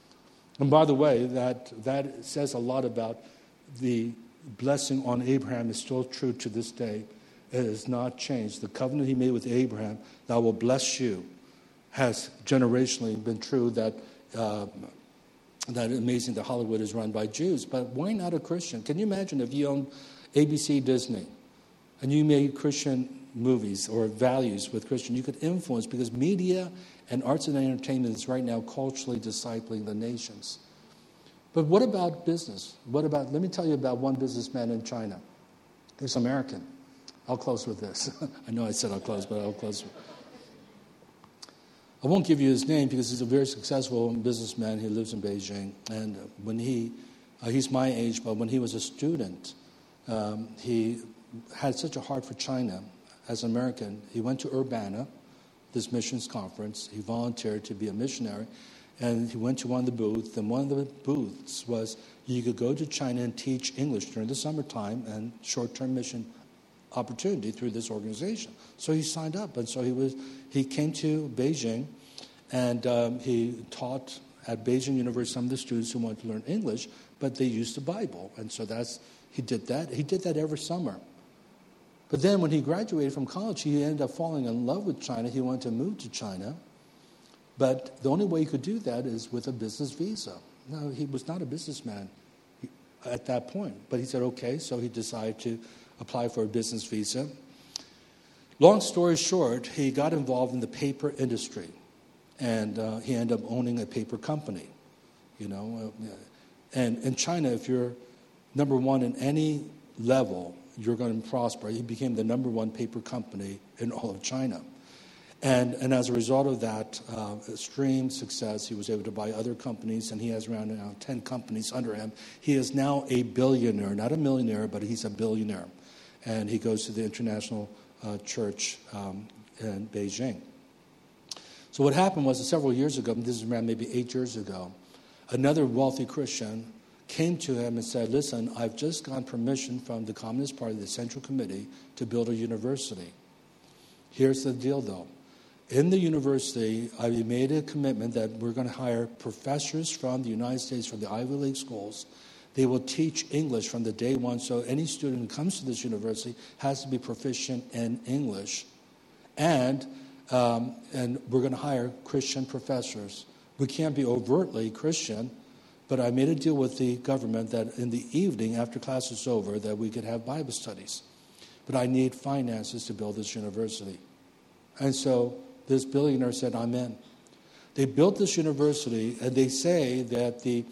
And by the way, that says a lot about the blessing on Abraham is still true to this day. It has not changed. The covenant he made with Abraham, that I will bless you, has generationally been true. That amazing that Hollywood is run by Jews. But why not a Christian? Can you imagine if you owned ABC Disney and you made Christian movies or values with Christian? You could influence, because media and arts and entertainment is right now culturally discipling the nations. But what about business? Let me tell you about one businessman in China. He's American. I'll close with this. I know I said I'll close, but I'll close. I won't give you his name because he's a very successful businessman. He lives in Beijing. And when he's my age, but when he was a student, he had such a heart for China as an American. He went to Urbana, this missions conference. He volunteered to be a missionary. And he went to one of the booths, and one of the booths was you could go to China and teach English during the summertime and short-term mission opportunity through this organization. So he signed up, and so he came to Beijing, and he taught at Beijing University some of the students who wanted to learn English, but they used the Bible, and so he did that. He did that every summer. But then when he graduated from college, he ended up falling in love with China. He wanted to move to China. But the only way he could do that is with a business visa. No, he was not a businessman at that point. But he said, okay, so he decided to apply for a business visa. Long story short, he got involved in the paper industry. And he ended up owning a paper company. And in China, if you're number one in any level, you're going to prosper. He became the number 1 paper company in all of China. And as a result of that extreme success, he was able to buy other companies, and he has around now 10 companies under him. He is now a billionaire, not a millionaire, but he's a billionaire. And he goes to the International Church in Beijing. So what happened was several years ago, this is around maybe 8 years ago, another wealthy Christian came to him and said, listen, I've just gotten permission from the Communist Party, the Central Committee, to build a university. Here's the deal, though. In the university, I made a commitment that we're going to hire professors from the United States, from the Ivy League schools. They will teach English from the day one, so any student who comes to this university has to be proficient in English. And we're going to hire Christian professors. We can't be overtly Christian, but I made a deal with the government that in the evening, after class is over, that we could have Bible studies. But I need finances to build this university. And so this billionaire said, I'm in. They built this university, and they say that the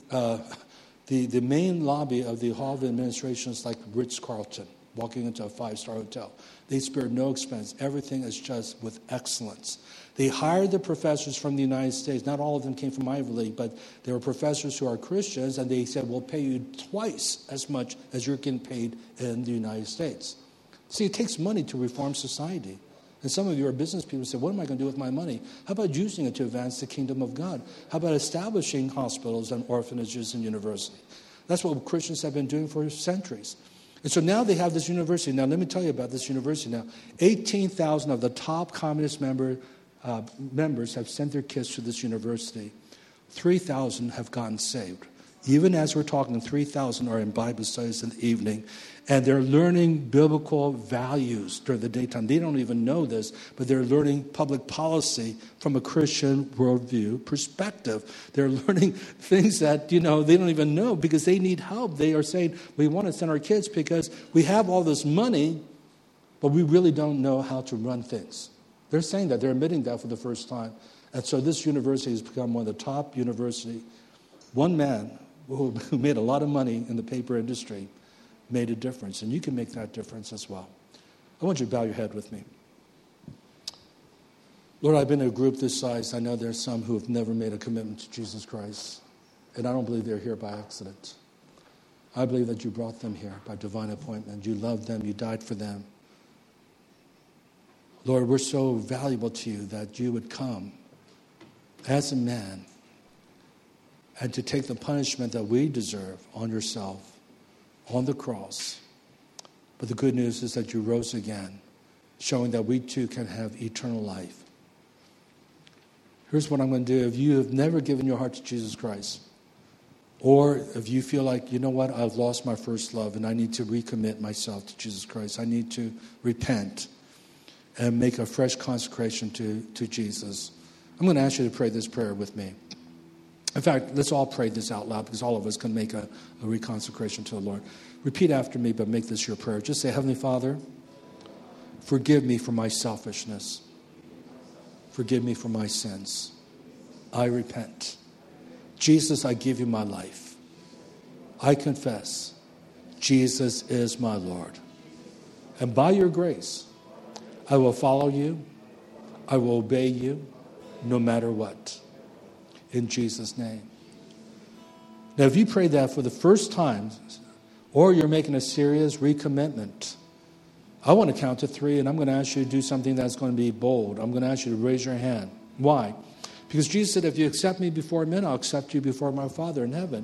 main lobby of the Hall of Administration is like Ritz-Carlton, walking into a 5-star hotel. They spared no expense. Everything is just with excellence. They hired the professors from the United States. Not all of them came from Ivy League, but they were professors who are Christians, and they said, we'll pay you twice as much as you're getting paid in the United States. See, it takes money to reform society. And some of you are business people who say, what am I going to do with my money? How about using it to advance the kingdom of God? How about establishing hospitals and orphanages and universities? That's what Christians have been doing for centuries. And so now they have this university. Now, let me tell you about this university now. 18,000 of the top communist members have sent their kids to this university. 3,000 have gotten saved. Even as we're talking, 3,000 are in Bible studies in the evening. And they're learning biblical values during the daytime. They don't even know this, but they're learning public policy from a Christian worldview perspective. They're learning things that, they don't even know because they need help. They are saying, we want to send our kids because we have all this money, but we really don't know how to run things. They're saying that. They're admitting that for the first time. And so this university has become one of the top universities. One man who made a lot of money in the paper industry made a difference, and you can make that difference as well. I want you to bow your head with me. Lord, I've been in a group this size. I know there's some who have never made a commitment to Jesus Christ, and I don't believe they're here by accident. I believe that you brought them here by divine appointment. You loved them. You died for them. Lord, we're so valuable to you that you would come as a man and to take the punishment that we deserve on yourself, on the cross. But the good news is that you rose again, showing that we too can have eternal life. Here's what I'm going to do. If you have never given your heart to Jesus Christ, or if you feel like, you know what, I've lost my first love and I need to recommit myself to Jesus Christ. I need to repent and make a fresh consecration to Jesus. I'm going to ask you to pray this prayer with me. In fact, let's all pray this out loud because all of us can make a reconsecration to the Lord. Repeat after me, but make this your prayer. Just say, Heavenly Father, forgive me for my selfishness. Forgive me for my sins. I repent. Jesus, I give you my life. I confess Jesus is my Lord. And by your grace, I will follow you. I will obey you no matter what. In Jesus' name. Now, if you pray that for the first time, or you're making a serious recommitment, I want to count to 3, and I'm going to ask you to do something that's going to be bold. I'm going to ask you to raise your hand. Why? Because Jesus said, if you accept me before men, I'll accept you before my Father in heaven.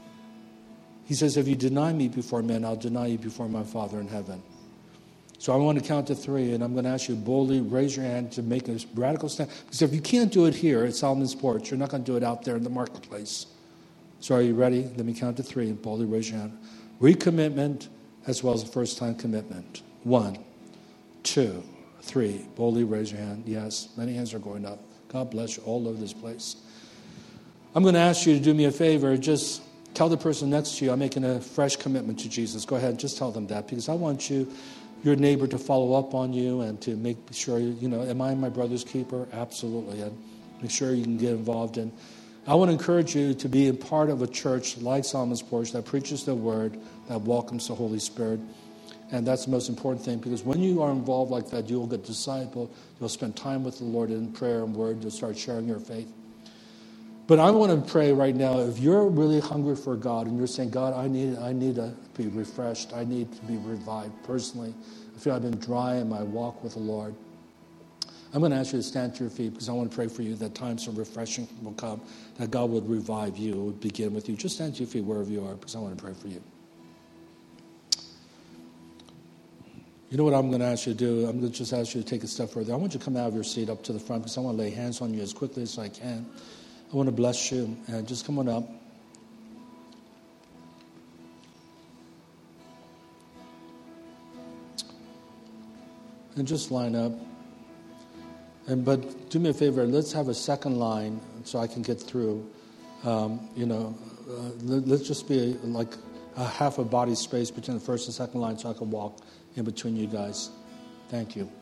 He says, if you deny me before men, I'll deny you before my Father in heaven. So I want to count to 3, and I'm going to ask you to boldly raise your hand to make a radical stand. Because if you can't do it here at Solomon's Porch, you're not going to do it out there in the marketplace. So are you ready? Let me count to 3 and boldly raise your hand. Recommitment as well as a first-time commitment. 1, 2, 3. Boldly raise your hand. Yes, many hands are going up. God bless you all over this place. I'm going to ask you to do me a favor. Just tell the person next to you, I'm making a fresh commitment to Jesus. Go ahead and just tell them that because I want your neighbor to follow up on you and to make sure, am I my brother's keeper? Absolutely. And make sure you can get involved in. I want to encourage you to be a part of a church like Solomon's Porch that preaches the word, that welcomes the Holy Spirit. And that's the most important thing because when you are involved like that, you'll get discipled. You'll spend time with the Lord in prayer and word. You'll start sharing your faith. But I want to pray right now, if you're really hungry for God and you're saying, God, I need to be refreshed. I need to be revived personally. I feel I've been dry in my walk with the Lord. I'm going to ask you to stand to your feet because I want to pray for you that times of refreshing will come, that God would revive you, would begin with you. Just stand to your feet wherever you are because I want to pray for you. You know what I'm going to ask you to do? I'm going to just ask you to take a step further. I want you to come out of your seat up to the front because I want to lay hands on you as quickly as I can. I want to bless you. And just come on up. And just line up. But do me a favor. Let's have a second line so I can get through. Let's just be like a half a body space between the first and second line so I can walk in between you guys. Thank you.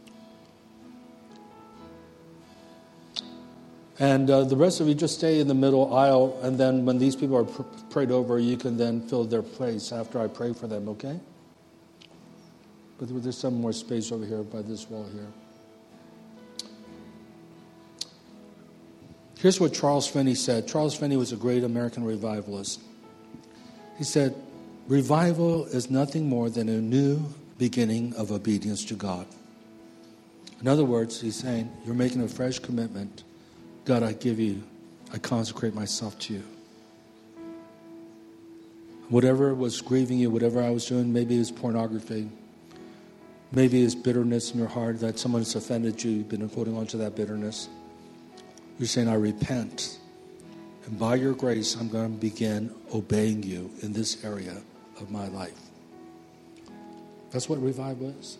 And the rest of you just stay in the middle aisle, and then when these people are prayed over, you can then fill their place after I pray for them, okay? But there's some more space over here by this wall here. Here's what Charles Finney said. Charles Finney was a great American revivalist. He said, revival is nothing more than a new beginning of obedience to God. In other words, he's saying, you're making a fresh commitment. God, I consecrate myself to you. Whatever was grieving you, whatever I was doing, maybe it was pornography. Maybe it's bitterness in your heart that someone has offended you. You've been holding on to that bitterness. You're saying, I repent. And by your grace, I'm going to begin obeying you in this area of my life. That's what revival is.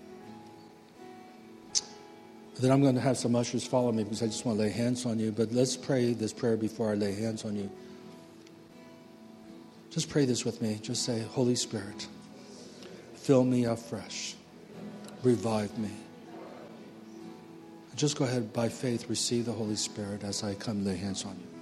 Then I'm going to have some ushers follow me because I just want to lay hands on you. But let's pray this prayer before I lay hands on you. Just pray this with me. Just say, Holy Spirit, fill me afresh. Revive me. Just go ahead by faith, receive the Holy Spirit as I come lay hands on you.